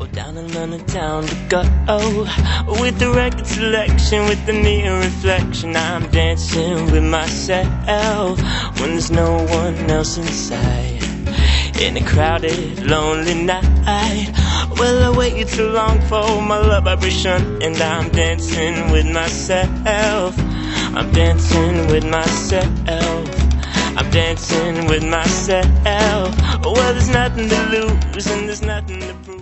Down in London town to go with the record selection, with the near reflection. I'm dancing with myself when there's no one else in sight, in a crowded, lonely night. Well, I waited too long for my love vibration, and I'm dancing with myself. I'm dancing with myself. I'm dancing with myself. Well, there's nothing to lose and there's nothing to prove.